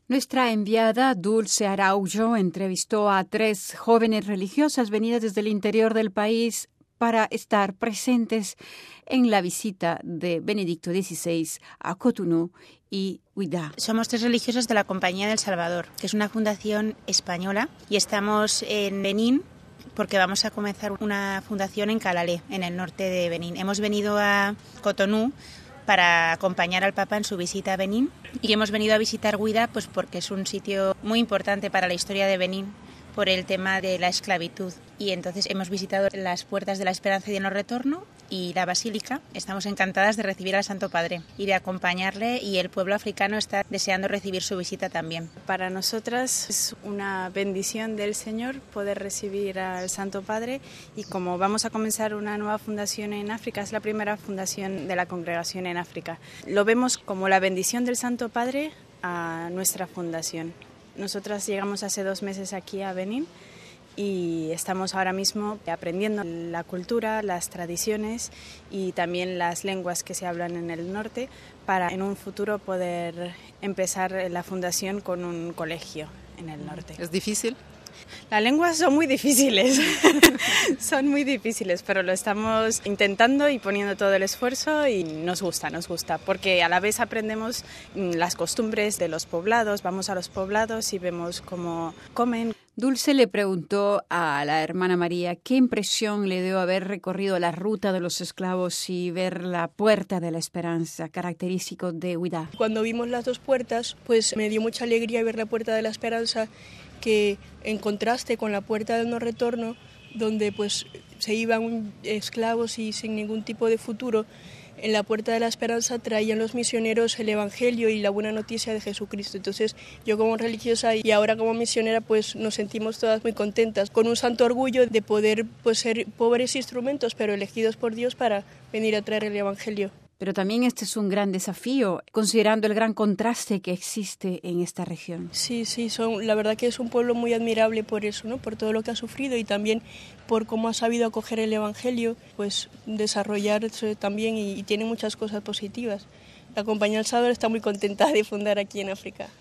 Nuestra enviada Dulce Araujo entrevistó a 3 jóvenes religiosas venidas desde el interior del país para estar presentes en la visita de Benedicto XVI a Cotonú y Ouidah. Somos 3 religiosas de la Compañía del Salvador, que es una fundación española, y estamos en Benín porque vamos a comenzar una fundación en Calalé, en el norte de Benín. Hemos venido a Cotonú para acompañar al Papa en su visita a Benín, y hemos venido a visitar Ouidah pues porque es un sitio muy importante para la historia de Benín por el tema de la esclavitud, y entonces hemos visitado las puertas de la Esperanza y el No Retorno y la Basílica. Estamos encantadas de recibir al Santo Padre y de acompañarle, y el pueblo africano está deseando recibir su visita también. Para nosotras es una bendición del Señor poder recibir al Santo Padre, y como vamos a comenzar una nueva fundación en África, es la primera fundación de la congregación en África. Lo vemos como la bendición del Santo Padre a nuestra fundación. Nosotras llegamos hace 2 meses aquí a Benín y estamos ahora mismo aprendiendo la cultura, las tradiciones y también las lenguas que se hablan en el norte, para en un futuro poder empezar la fundación con un colegio en el norte. ¿Es difícil? Las lenguas son muy difíciles, son muy difíciles, pero lo estamos intentando y poniendo todo el esfuerzo, y nos gusta, porque a la vez aprendemos las costumbres de los poblados, vamos a los poblados y vemos cómo comen. Dulce le preguntó a la hermana María qué impresión le dio haber recorrido la ruta de los esclavos y ver la Puerta de la Esperanza, característico de Ouidah. Cuando vimos las 2 puertas, pues me dio mucha alegría ver la Puerta de la Esperanza, que en contraste con la Puerta del No Retorno, donde pues se iban esclavos y sin ningún tipo de futuro, en la Puerta de la Esperanza traían los misioneros el Evangelio y la buena noticia de Jesucristo. Entonces yo, como religiosa y ahora como misionera, pues nos sentimos todas muy contentas, con un santo orgullo de poder pues ser pobres instrumentos, pero elegidos por Dios para venir a traer el Evangelio. Pero también este es un gran desafío, considerando el gran contraste que existe en esta región. Sí, la verdad que es un pueblo muy admirable por eso, ¿no? Por todo lo que ha sufrido y también por cómo ha sabido acoger el Evangelio, pues desarrollarse también, y tiene muchas cosas positivas. La Compañía del Salvador está muy contenta de fundar aquí en África.